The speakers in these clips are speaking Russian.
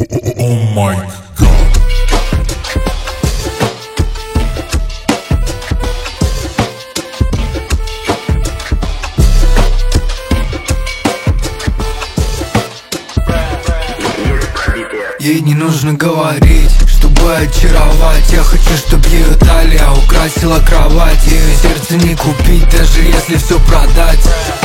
Oh my God. Ей не нужно говорить, чтобы очаровать. Я хочу, чтобы ее талия украсила кровать. Ее сердце не купить, даже если все продать.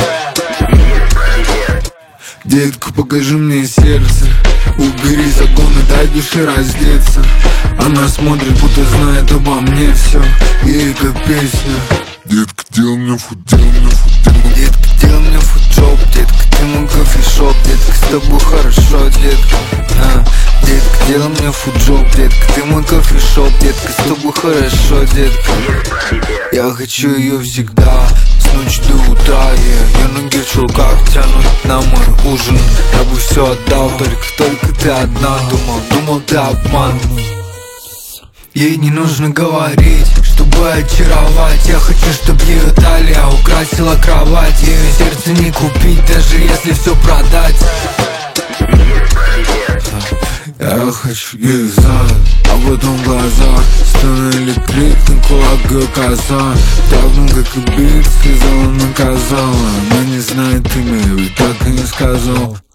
Детка, покажи мне сердце, убери законы, дай душе раздеться. Она смотрит, будто знает обо мне все. Ей как песня. Детка, делай мне фут, делай мне фут. Детка, делай мне футшоп. Детка, ты мой кофешоп. Детка, с тобой хорошо, детка. Детка, делай мне футшоп. Детка, ты мой кофешоп. Детка, с тобой хорошо, детка. Я хочу ее всегда, с ночи до утра. Ее ноги в чулках тянут на мой ужин. Я бы все отдал, только ты одна. Думал, ты обман. Ей не нужно говорить, чтобы очаровать. Я хочу, чтобы ее талия украсила кровать. Ее сердце не купить, даже если все продать. Я хочу их знать, а потом в глазах становили крикнул кулак и коза. Давно как и бит, сказала, наказала. Но не знает имя, ведь так и не сказал.